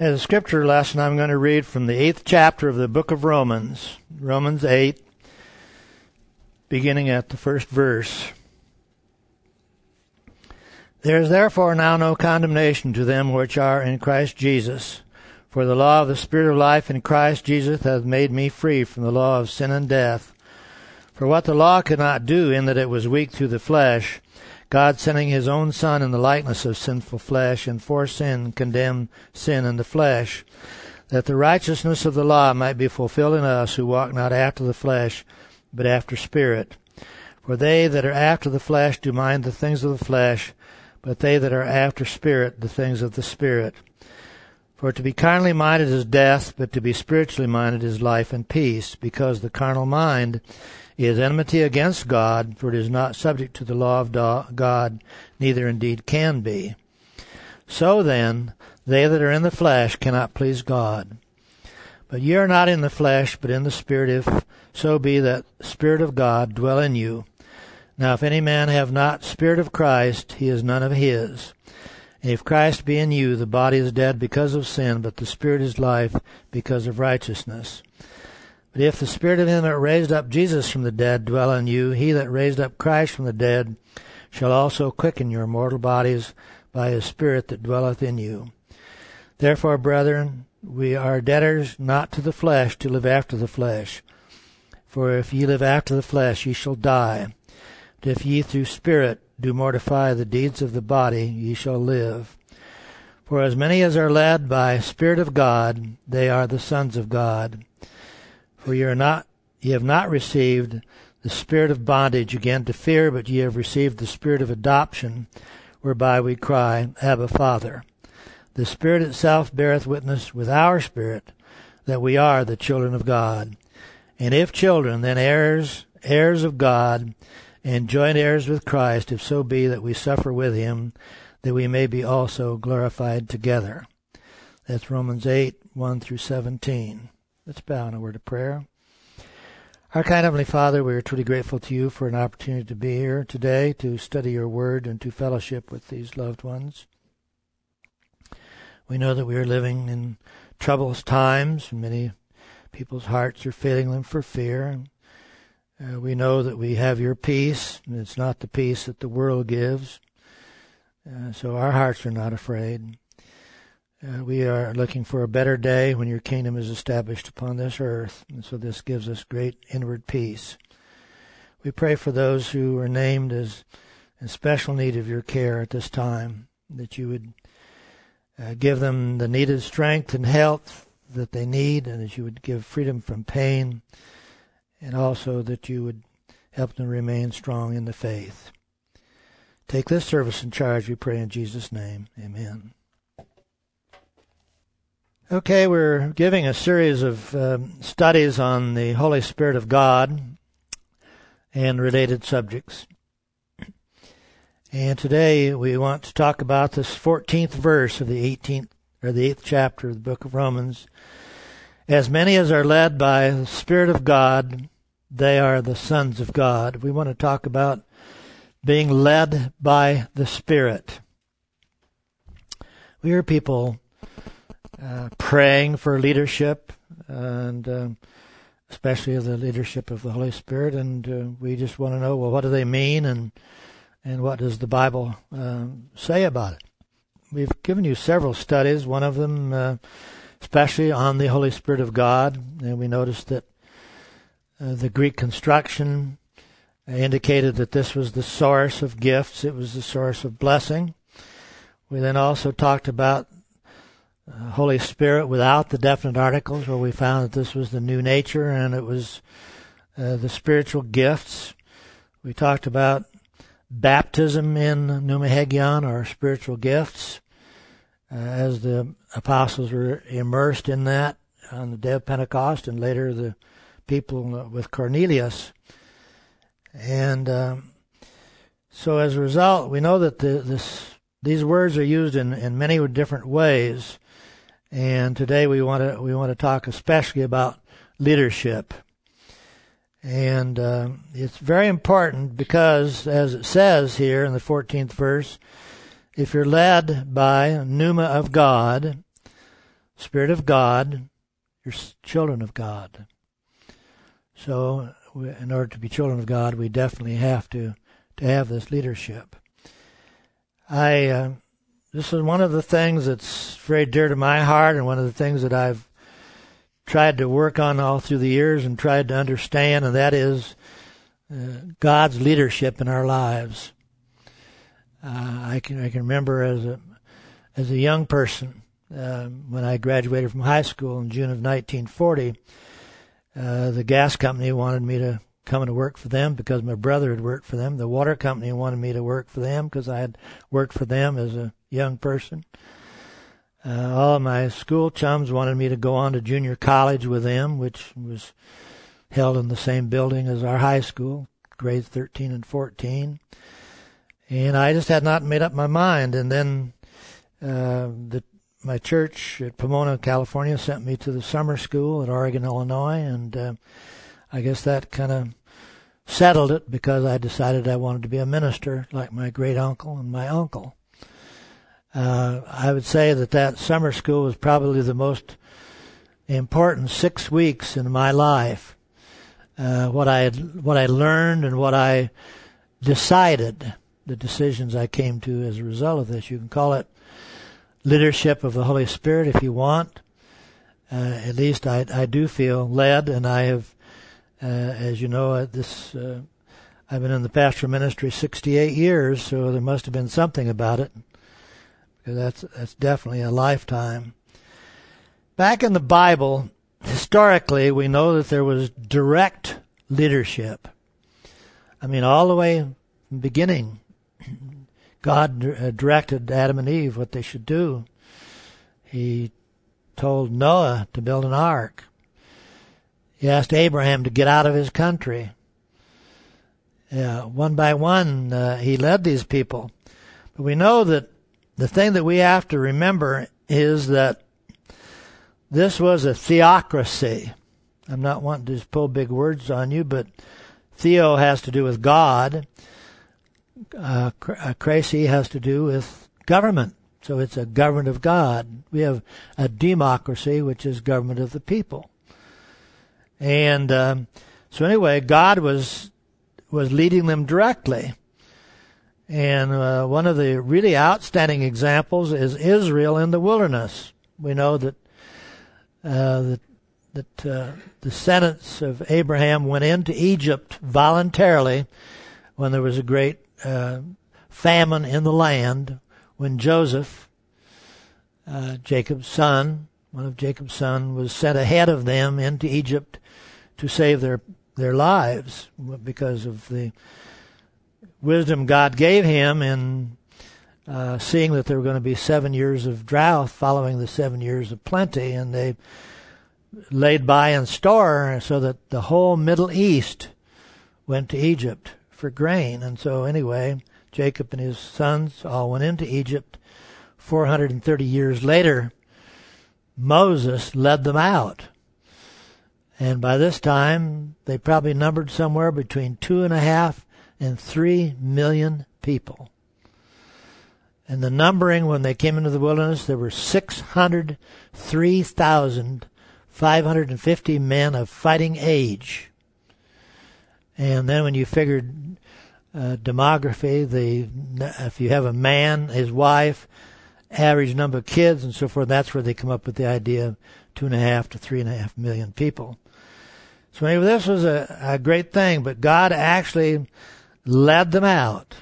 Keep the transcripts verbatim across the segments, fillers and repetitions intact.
As a scripture lesson, I'm going to read from the eighth chapter of the book of Romans, Romans eight, beginning at the first verse. There is therefore now no condemnation to them which are in Christ Jesus. For the law of the Spirit of life in Christ Jesus hath made me free from the law of sin and death. For what the law could not do, in that it was weak through the flesh, God sending his own Son in the likeness of sinful flesh, and for sin condemned sin in the flesh, that the righteousness of the law might be fulfilled in us who walk not after the flesh, but after Spirit. For they that are after the flesh do mind the things of the flesh, but they that are after Spirit the things of the Spirit. For to be carnally minded is death, but to be spiritually minded is life and peace, because the carnal mind is enmity against God, for it is not subject to the law of God, neither indeed can be. So then, they that are in the flesh cannot please God. But ye are not in the flesh, but in the Spirit, if so be that the Spirit of God dwell in you. Now if any man have not Spirit of Christ, he is none of his. And if Christ be in you, the body is dead because of sin, but the Spirit is life because of righteousness. But if the Spirit of him that raised up Jesus from the dead dwell in you, he that raised up Christ from the dead shall also quicken your mortal bodies by his Spirit that dwelleth in you. Therefore, brethren, we are debtors not to the flesh to live after the flesh. For if ye live after the flesh, ye shall die. But if ye through Spirit do mortify the deeds of the body, ye shall live. For as many as are led by Spirit of God, they are the sons of God. For ye are not, ye have not received the spirit of bondage again to fear, but ye have received the Spirit of adoption, whereby we cry, Abba, Father. The Spirit itself beareth witness with our spirit that we are the children of God. And if children, then heirs, heirs of God, and joint heirs with Christ, if so be that we suffer with him, that we may be also glorified together. That's Romans eight, one through seventeen. Let's bow in a word of prayer. Our kind Heavenly Father, we are truly grateful to you for an opportunity to be here today to study your word and to fellowship with these loved ones. We know that we are living in troublous times. Many people's hearts are failing them for fear. Uh, we know that we have your peace, and it's not the peace that the world gives. Uh, so our hearts are not afraid. Uh, we are looking for a better day when your kingdom is established upon this earth, and so this gives us great inward peace. We pray for those who are named as in special need of your care at this time, that you would uh, give them the needed strength and health that they need, and that you would give freedom from pain, and also that you would help them remain strong in the faith. Take this service in charge, we pray in Jesus' name. Amen. Okay, we're giving a series of um, studies on the Holy Spirit of God and related subjects. And today we want to talk about this fourteenth verse of the eighteenth or the eighth chapter of the book of Romans. As many as are led by the Spirit of God, they are the sons of God. We want to talk about being led by the Spirit. We hear people Uh, praying for leadership, and uh, especially the leadership of the Holy Spirit, and uh, we just want to know, well, what do they mean, and and what does the Bible uh, say about it? We've given you several studies, one of them uh, especially on the Holy Spirit of God, and we noticed that uh, the Greek construction indicated that this was the source of gifts, it was the source of blessing. We then also talked about Uh, Holy Spirit without the definite articles, where we found that this was the new nature and it was uh, the spiritual gifts. We talked about baptism in pneumahagion, or spiritual gifts, uh, as the apostles were immersed in that on the day of Pentecost, and later the people with Cornelius. And um, so as a result, we know that the, this, these words are used in, in many different ways. And today we want to we want to talk especially about leadership. And uh, it's very important because, as it says here in the fourteenth verse, if you're led by pneuma of God, Spirit of God, you're children of God. So we, in order to be children of God, we definitely have to, to have this leadership. I uh, this is one of the things that's very dear to my heart, and one of the things that I've tried to work on all through the years and tried to understand, and that is uh, God's leadership in our lives. Uh, I can I can remember as a as a young person uh, when I graduated from high school in June of nineteen forty. Uh, the gas company wanted me to come to work for them because my brother had worked for them. The water company wanted me to work for them because I had worked for them as a young person. Uh, all of my school chums wanted me to go on to junior college with them, which was held in the same building as our high school, grades thirteen and fourteen. And I just had not made up my mind. And then uh, the my church at Pomona, California, sent me to the summer school at Oregon, Illinois, and uh, I guess that kind of settled it because I decided I wanted to be a minister like my great-uncle and my uncle. Uh, I would say that that summer school was probably the most important six weeks in my life. Uh, what I had, what I learned and what I decided, the decisions I came to as a result of this. You can call it leadership of the Holy Spirit if you want. Uh, at least I, I do feel led, and I have, uh, as you know, this uh, I've been in the pastoral ministry sixty-eight years, so there must have been something about it, because that's that's definitely a lifetime. Back in the Bible, historically, we know that there was direct leadership. I mean, all the way from the beginning, God directed Adam and Eve what they should do. He told Noah to build an ark. He asked Abraham to get out of his country. Yeah, one by one, uh, he led these people. But we know that the thing that we have to remember is that this was a theocracy. I'm not wanting to just pull big words on you, but theo has to do with God. Uh, cracy has to do with government. So it's a government of God. We have a democracy, which is government of the people. And um, so anyway, God was was leading them directly. And uh, one of the really outstanding examples is Israel in the wilderness. We know that uh, that, that uh, the descendants of Abraham went into Egypt voluntarily when there was a great uh, famine in the land, when Joseph, uh, Jacob's son, one of Jacob's sons, was sent ahead of them into Egypt to save their their lives because of the wisdom God gave him in uh, seeing that there were going to be seven years of drought following the seven years of plenty, and they laid by in store so that the whole Middle East went to Egypt for grain. And so anyway, Jacob and his sons all went into Egypt. four hundred thirty years later, Moses led them out. And by this time, they probably numbered somewhere between two and a half and three million people. And the numbering, when they came into the wilderness, there were six hundred three thousand five hundred fifty men of fighting age. And then when you figured uh, demography, the if you have a man, his wife, average number of kids, and so forth, that's where they come up with the idea of two and a half to three and a half million people. So anyway, this was a, a great thing, but God actually led them out.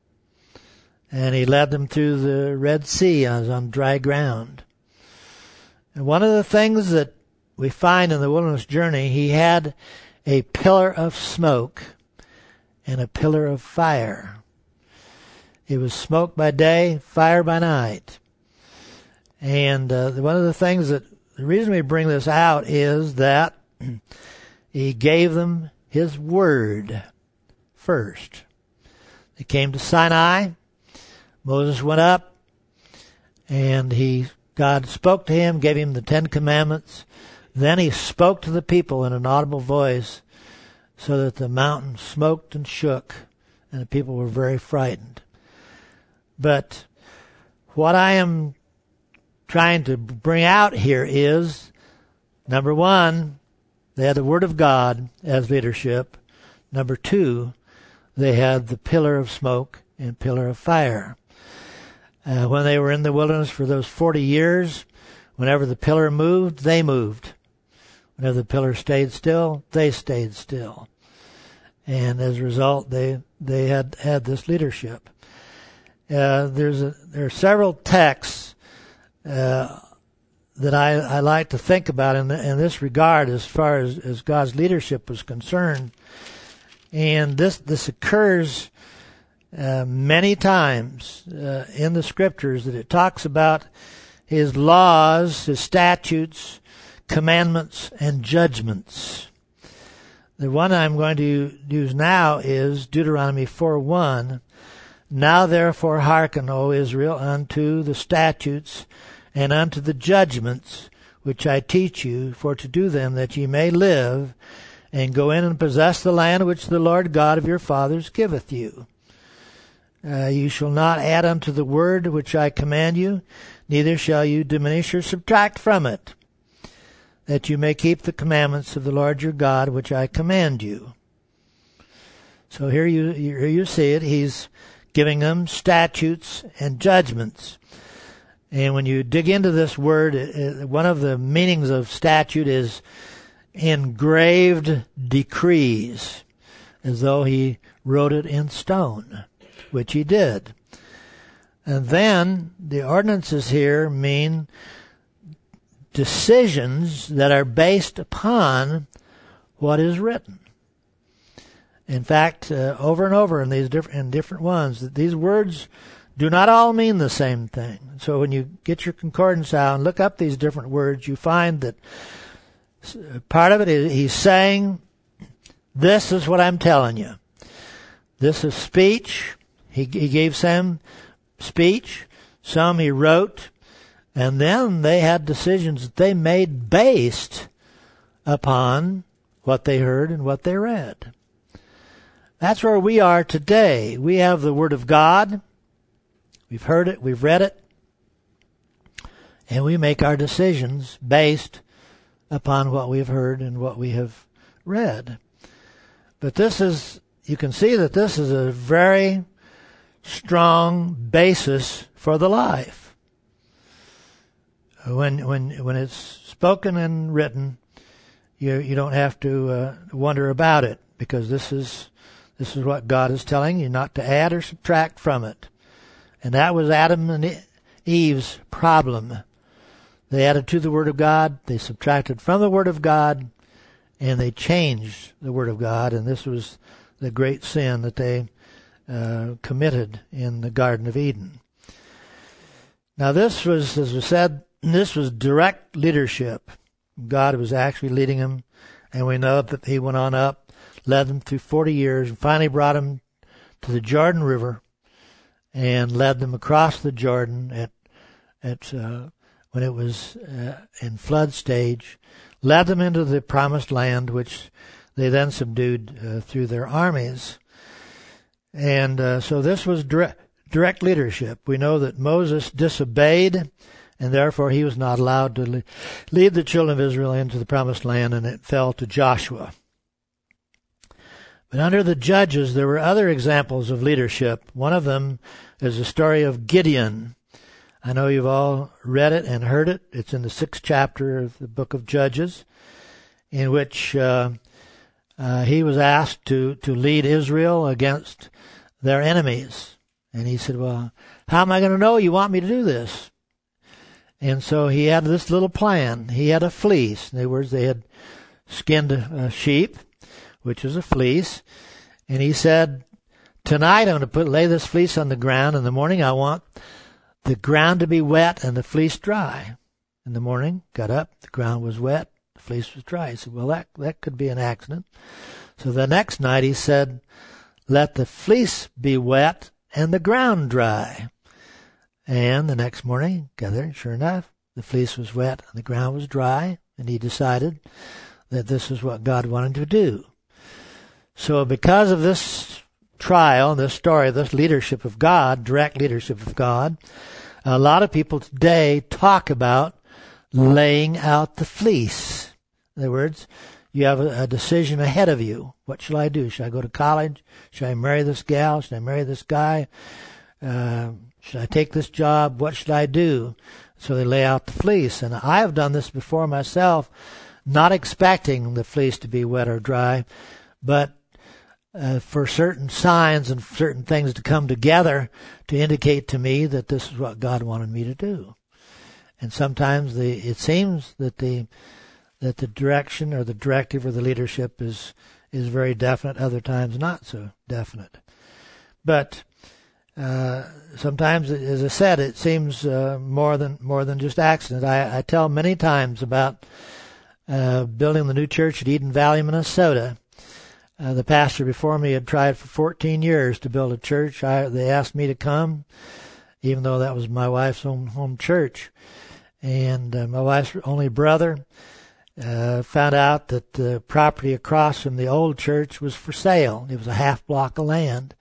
And he led them through the Red Sea as on dry ground. And one of the things that we find in the wilderness journey, he had a pillar of smoke and a pillar of fire. It was smoke by day, fire by night. And uh, one of the things that, the reason we bring this out is that he gave them his word first. They came to Sinai. Moses went up, and he God spoke to him, gave him the Ten Commandments. Then he spoke to the people in an audible voice so that the mountain smoked and shook, and the people were very frightened. But what I am trying to bring out here is, number one, they had the Word of God as leadership. Number two, they had the pillar of smoke and pillar of fire. Uh, when they were in the wilderness for those forty years, whenever the pillar moved, they moved. Whenever the pillar stayed still, they stayed still. And as a result, they they had, had this leadership. Uh, there's a, there are several texts uh, that I, I like to think about in, the, in this regard as far as, as God's leadership was concerned. And this this occurs uh, many times uh, in the Scriptures, that it talks about His laws, His statutes, commandments, and judgments. The one I'm going to use now is Deuteronomy four one. Now therefore hearken, O Israel, unto the statutes and unto the judgments which I teach you, for to do them, that ye may live, and go in and possess the land which the Lord God of your fathers giveth you. Uh, you shall not add unto the word which I command you, neither shall you diminish or subtract from it, that you may keep the commandments of the Lord your God which I command you. So here you here you see it. He's giving them statutes and judgments. And when you dig into this word, it, it, one of the meanings of statute is engraved decrees, as though he wrote it in stone, which he did. And then the ordinances here mean decisions that are based upon what is written. In fact, uh, over and over in these different in different ones, that these words do not all mean the same thing. So when you get your concordance out and look up these different words, you find that part of it is he's saying, this is what I'm telling you. This is speech. He, he gave some speech. Some he wrote. And then they had decisions that they made based upon what they heard and what they read. That's where we are today. We have the Word of God. We've heard it. We've read it. And we make our decisions based upon what we've heard and what we have read. But this is, you can see that this is a very strong basis for the life. When when when it's spoken and written, you you don't have to uh, wonder about it, because this is this is what God is telling you, not to add or subtract from it. And that was Adam and Eve's problem. They added to the Word of God, they subtracted from the Word of God, and they changed the Word of God, and this was the great sin that they uh, committed in the Garden of Eden. Now this was, as we said, this was direct leadership. God was actually leading them, and we know that he went on up, led them through forty years, and finally brought them to the Jordan River, and led them across the Jordan at at uh, when it was uh, in flood stage, led them into the promised land, which they then subdued uh, through their armies. And uh, so this was direct, direct leadership. We know that Moses disobeyed, and therefore he was not allowed to lead the children of Israel into the promised land, and it fell to Joshua. But under the judges, there were other examples of leadership. One of them is the story of Gideon. I know you've all read it and heard it. It's in the sixth chapter of the book of Judges, in which uh, uh, he was asked to, to lead Israel against their enemies. And he said, well, how am I going to know you want me to do this? And so he had this little plan. He had a fleece. In other words, they had skinned a sheep, which is a fleece. And he said, tonight I'm going to put lay this fleece on the ground. In the morning I want the ground to be wet and the fleece dry. In the morning, got up, the ground was wet, the fleece was dry. He said, well, that, that could be an accident. So the next night he said, let the fleece be wet and the ground dry. And the next morning, got there, sure enough, the fleece was wet and the ground was dry, and he decided that this is what God wanted to do. So because of this trial, this story, this leadership of God, direct leadership of God, A lot of people today talk about laying out the fleece. In other words, you have a, a decision ahead of you. What shall I do? Should I go to college? Should I marry this gal? Should I marry this guy? Uh, should I take this job? What should I do? So they lay out the fleece. And I have done this before myself, not expecting the fleece to be wet or dry, but uh, for certain signs and certain things to come together to indicate to me that this is what God wanted me to do. And sometimes the it seems that the that the direction or the directive or the leadership is is very definite, other times not so definite. But uh, sometimes, as I said, it seems uh, more than more than just accident. I, I tell many times about uh, building the new church at Eden Valley, Minnesota. Uh, the pastor before me had tried for fourteen years to build a church. I, they asked me to come, even though that was my wife's home, home church. And uh, my wife's only brother uh, found out that the property across from the old church was for sale. It was a half block of land.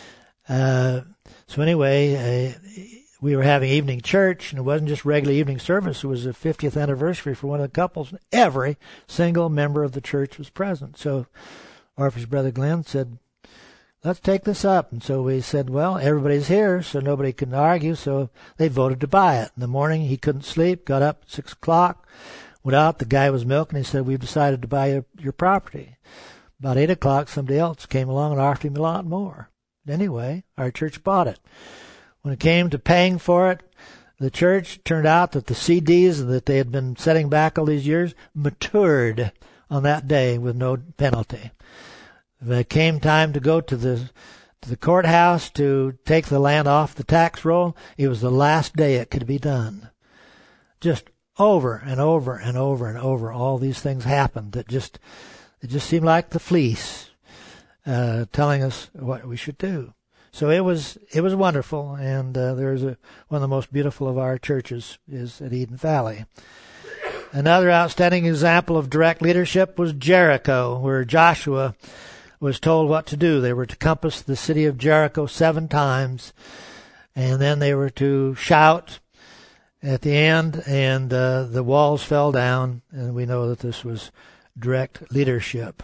Uh, so anyway, uh, we were having evening church, and it wasn't just regular evening service. It was the fiftieth anniversary for one of the couples. Every single member of the church was present. So Orpheus brother Glenn said, let's take this up. And so we said, well, everybody's here, so nobody can argue. So they voted to buy it. In the morning, he couldn't sleep, got up at six o'clock, went out. The guy was milking. He said, we've decided to buy your, your property. About eight o'clock, somebody else came along and offered him a lot more. Anyway, our church bought it. When it came to paying for it, the church turned out that the C Ds that they had been setting back all these years matured on that day with no penalty. When it came time to go to the to the courthouse to take the land off the tax roll, it was the last day it could be done. Just over and over and over and over, all these things happened that just it just seemed like the fleece uh, telling us what we should do. So it was it was wonderful, and uh, there's a one of the most beautiful of our churches is at Eden Valley. Another outstanding example of direct leadership was Jericho, where Joshua was told what to do. They were to compass the city of Jericho seven times, and then they were to shout at the end, and uh, the walls fell down, and we know that this was direct leadership.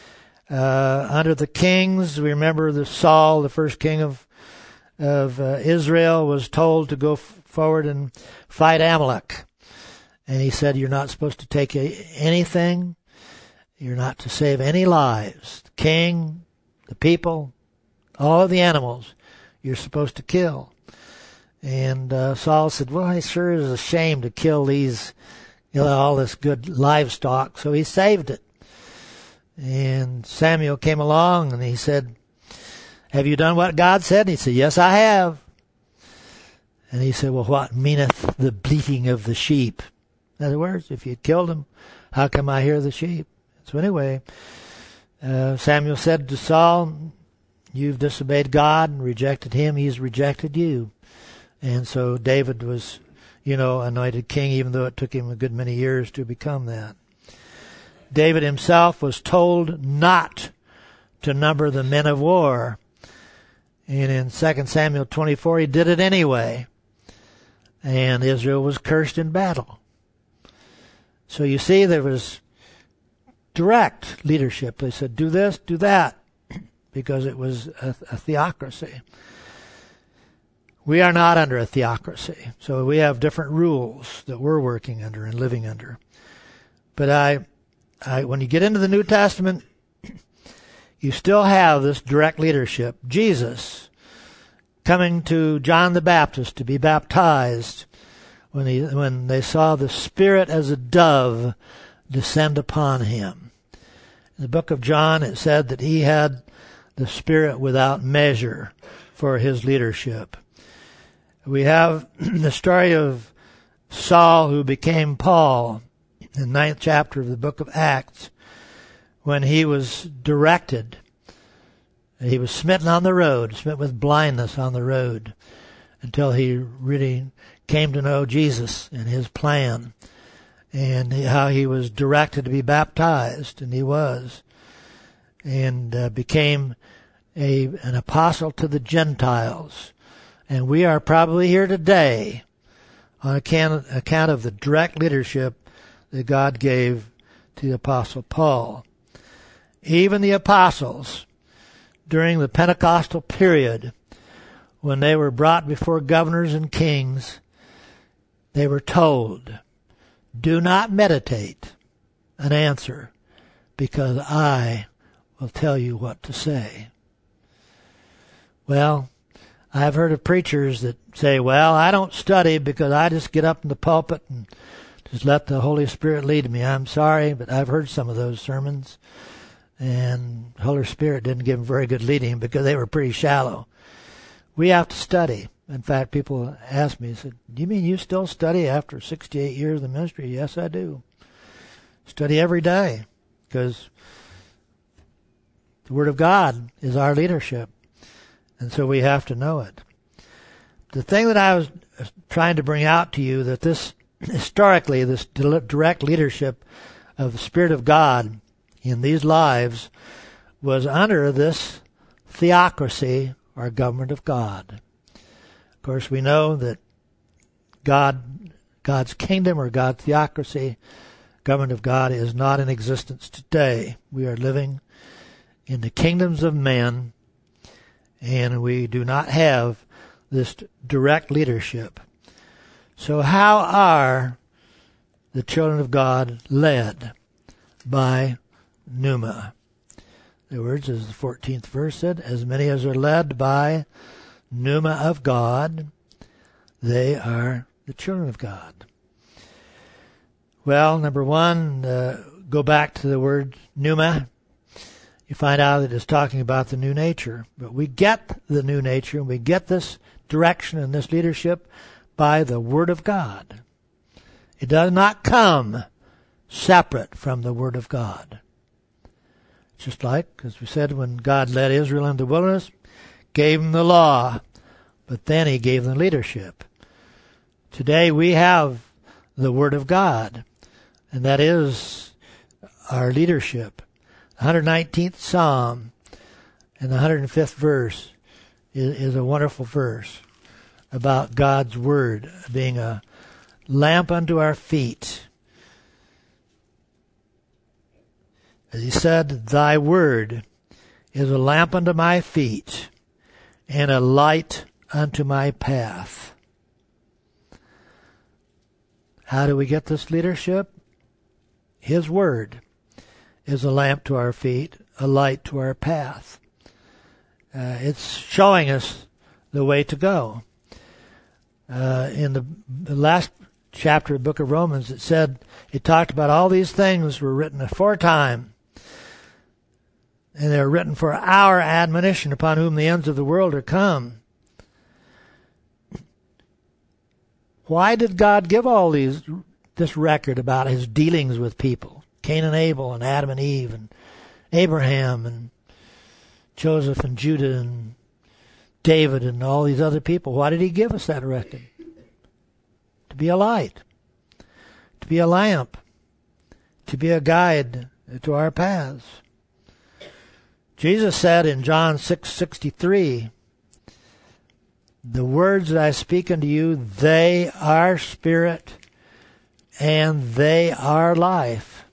Uh, under the kings, we remember that Saul, the first king of of uh, Israel, was told to go f- forward and fight Amalek. And he said, you're not supposed to take a- anything. You're not to save any lives. The king, the people, all of the animals, you're supposed to kill. And uh, Saul said, well, it sure is a shame to kill these, you know, all this good livestock. So he saved it. And Samuel came along and he said, have you done what God said? And he said, yes, I have. And he said, well, what meaneth the bleating of the sheep? In other words, if you had killed him, how come I hear the sheep? So anyway, uh, Samuel said to Saul, you've disobeyed God and rejected him. He's rejected you. And so David was, you know, anointed king, even though it took him a good many years to become that. David himself was told not to number the men of war. And in Second Samuel twenty-four, he did it anyway. And Israel was cursed in battle. So you see, there was direct leadership. They said, do this, do that, because it was a, a theocracy. We are not under a theocracy, so we have different rules that we're working under and living under. But I, I, when you get into the New Testament, you still have this direct leadership. Jesus coming to John the Baptist to be baptized when he, when they saw the Spirit as a dove descend upon him. In the book of John, it said that he had the Spirit without measure for his leadership. We have the story of Saul, who became Paul, in the ninth chapter of the book of Acts, when he was directed. He was smitten on the road, smitten with blindness on the road, until he really came to know Jesus and his plan, and how he was directed to be baptized, and he was, and uh, became a an apostle to the Gentiles. And we are probably here today on account, account of the direct leadership that God gave to the Apostle Paul. Even the apostles, during the Pentecostal period, when they were brought before governors and kings, they were told, do not meditate an answer, because I will tell you what to say. Well, I've heard of preachers that say, well, I don't study because I just get up in the pulpit and just let the Holy Spirit lead me. I'm sorry, but I've heard some of those sermons, and the Holy Spirit didn't give them very good leading because they were pretty shallow. We have to study. In fact, people ask me, said, do you mean you still study after sixty-eight years of ministry? Yes, I do. Study every day, because the Word of God is our leadership, and so we have to know it. The thing that I was trying to bring out to you, that this, historically, this direct leadership of the Spirit of God in these lives was under this theocracy, or government of God. Of course, we know that God, God's kingdom or God's theocracy, government of God, is not in existence today. We are living in the kingdoms of men, and we do not have this direct leadership. So how are the children of God led? By pneuma. In other words, as the fourteenth verse said, as many as are led by pneuma of God, they are the children of God. Well, number one, uh, go back to the word pneuma. You find out that it's talking about the new nature. But we get the new nature, and we get this direction and this leadership by the Word of God. It does not come separate from the Word of God. Just like, as we said, when God led Israel into the wilderness, gave them the law, but then He gave them leadership. Today we have the Word of God, and that is our leadership. The one hundred nineteenth Psalm and the one hundred fifth verse is, is a wonderful verse about God's Word being a lamp unto our feet. As He said, Thy Word is a lamp unto my feet and a light unto my path. How do we get this leadership? His Word is a lamp to our feet, a light to our path. Uh, it's showing us the way to go. Uh, in the, the last chapter of the book of Romans, it said, it talked about all these things were written aforetime, and they are written for our admonition, upon whom the ends of the world are come. Why did God give all these this record about His dealings with people? Cain and Abel, and Adam and Eve, and Abraham, and Joseph and Judah, and David, and all these other people. Why did He give us that record? To be a light, to be a lamp, to be a guide to our paths. Jesus said in John six sixty-three, the words that I speak unto you, they are spirit and they are life.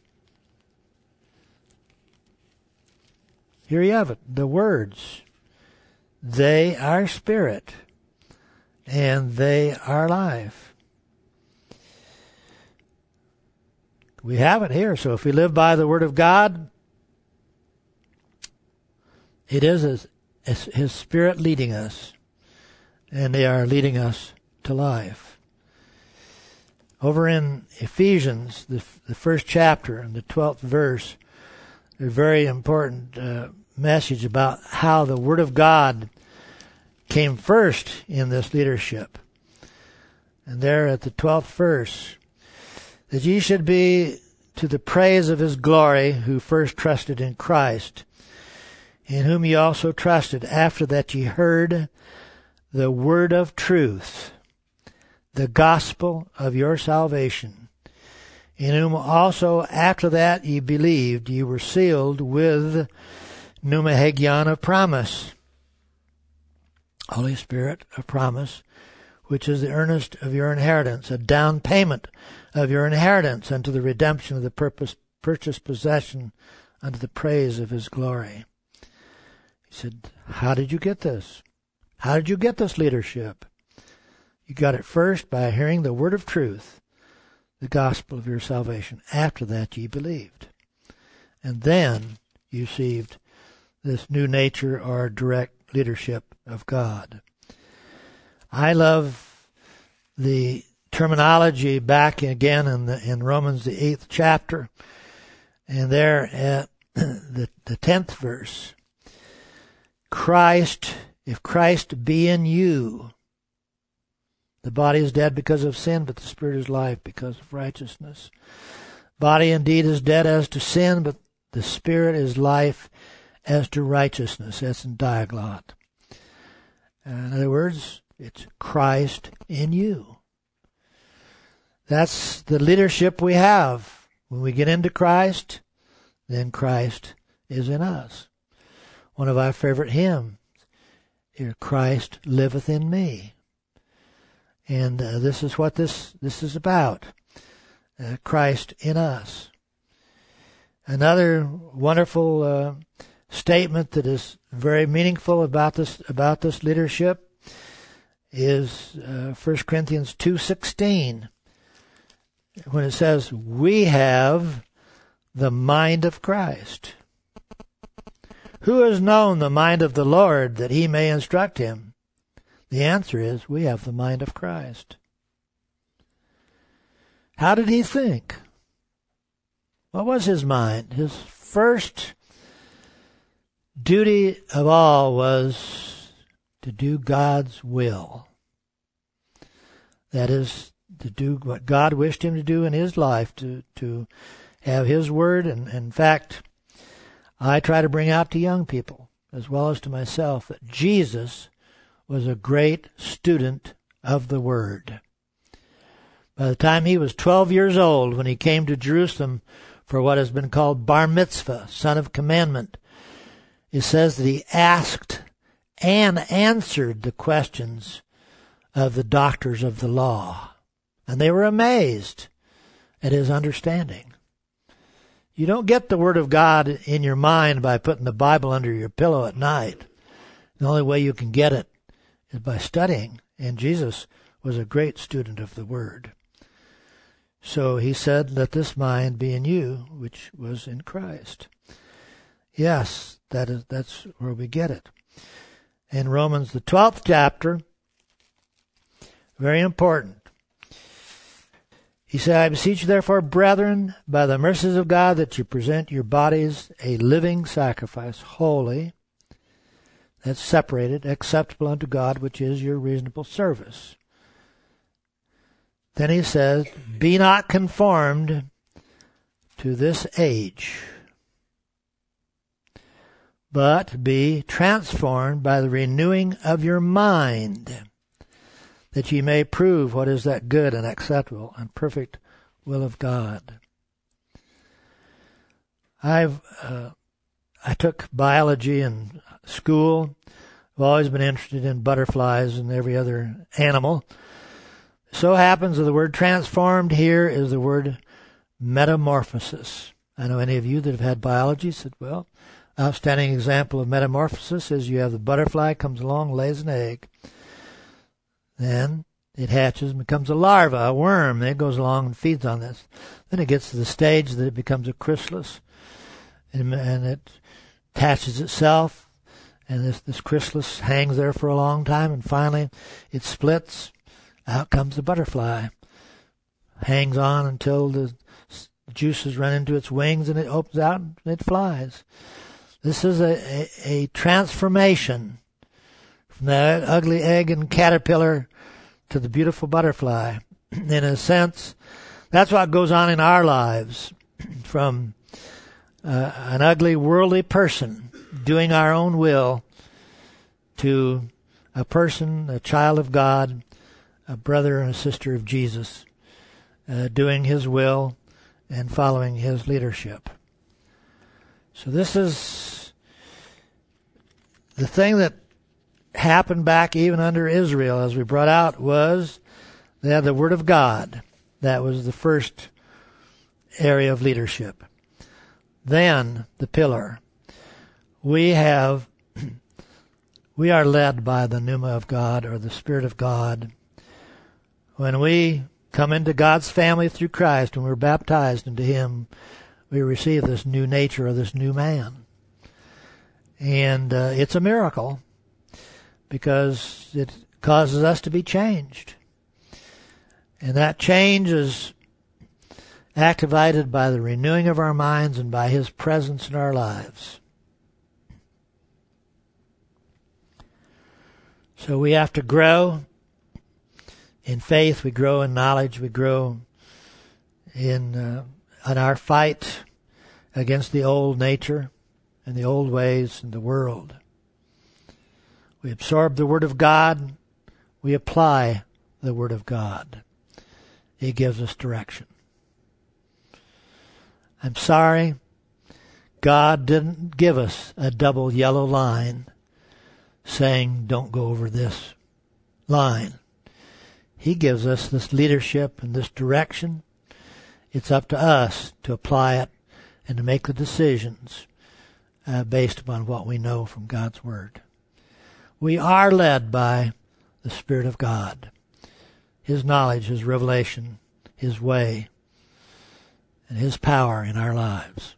Here you have it, the words. They are spirit and they are life. We have it here. So if we live by the Word of God, it is His, His Spirit leading us, and they are leading us to life. Over in Ephesians, the, the first chapter and the twelfth verse, there's a very important uh, message about how the Word of God came first in this leadership. And there at the twelfth verse, that ye should be to the praise of His glory, who first trusted in Christ, in whom ye also trusted, after that ye heard the word of truth, the gospel of your salvation, in whom also after that ye believed, ye were sealed with pneumahagion of promise, Holy Spirit of promise, which is the earnest of your inheritance, a down payment of your inheritance unto the redemption of the purpose, purchased possession unto the praise of his glory. He said, how did you get this? How did you get this leadership? You got it first by hearing the word of truth, the gospel of your salvation. After that ye believed. And then you received this new nature or direct leadership of God. I love the terminology back again in the in Romans the eighth chapter, and there at the the tenth verse. Christ, if Christ be in you, the body is dead because of sin, but the spirit is life because of righteousness. Body indeed is dead as to sin, but the spirit is life as to righteousness. That's in Diaglott. In other words, it's Christ in you. That's the leadership we have. When we get into Christ, then Christ is in us. One of our favorite hymns, here, Christ liveth in me. And uh, this is what this, this is about. Uh, Christ in us. Another wonderful uh, statement that is very meaningful about this about this leadership is uh, First Corinthians two sixteen, when it says, we have the mind of Christ. Who has known the mind of the Lord that he may instruct him? The answer is, we have the mind of Christ. How did he think? What was his mind? His first duty of all was to do God's will. That is, to do what God wished him to do in his life, to, to have his word. And, and in fact, I try to bring out to young people, as well as to myself, that Jesus was a great student of the Word. By the time he was twelve years old, when he came to Jerusalem for what has been called Bar Mitzvah, Son of Commandment, it says that he asked and answered the questions of the doctors of the law. And they were amazed at his understanding. You don't get the Word of God in your mind by putting the Bible under your pillow at night. The only way you can get it is by studying. And Jesus was a great student of the Word. So he said, let this mind be in you, which was in Christ. Yes, that is, that's where we get it. In Romans, the twelfth chapter, very important. He said, I beseech you therefore, brethren, by the mercies of God, that you present your bodies a living sacrifice, holy, that's separated, acceptable unto God, which is your reasonable service. Then he says, be not conformed to this age, but be transformed by the renewing of your mind, that ye may prove what is that good and acceptable and perfect will of God. I've uh, I took biology in school. I've always been interested in butterflies and every other animal. So happens that the word transformed here is the word metamorphosis. I know any of you that have had biology said, well, outstanding example of metamorphosis is you have the butterfly comes along, lays an egg. Then it hatches and becomes a larva, a worm. Then it goes along and feeds on this. Then it gets to the stage that it becomes a chrysalis. And, and it attaches itself. And this, this chrysalis hangs there for a long time. And finally it splits. Out comes the butterfly. Hangs on until the juices run into its wings and it opens out and it flies. This is a, a, a transformation from that ugly egg and caterpillar to the beautiful butterfly. In a sense, that's what goes on in our lives. From uh, an ugly worldly person doing our own will to a person, a child of God, a brother and a sister of Jesus, uh, doing his will and following his leadership. So this is the thing that happened back even under Israel, as we brought out, was they had the Word of God. That was the first area of leadership. Then the pillar. We have, we are led by the pneuma of God, or the Spirit of God. When we come into God's family through Christ, when we're baptized into Him, we receive this new nature, or this new man. And uh, it's a miracle, because it causes us to be changed. And that change is activated by the renewing of our minds and by His presence in our lives. So we have to grow in faith, we grow in knowledge, we grow in, uh, in our fight against the old nature and the old ways and the world. We absorb the Word of God. We apply the Word of God. He gives us direction. I'm sorry, God didn't give us a double yellow line saying, don't go over this line. He gives us this leadership and this direction. It's up to us to apply it and to make the decisions uh, based upon what we know from God's Word. We are led by the Spirit of God, His knowledge, His revelation, His way, and His power in our lives.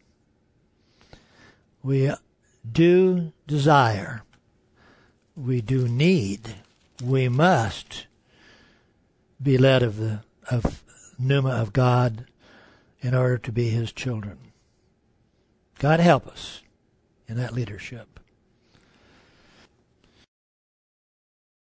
We do desire, we do need, we must be led of the of pneuma of God in order to be His children. God help us in that leadership.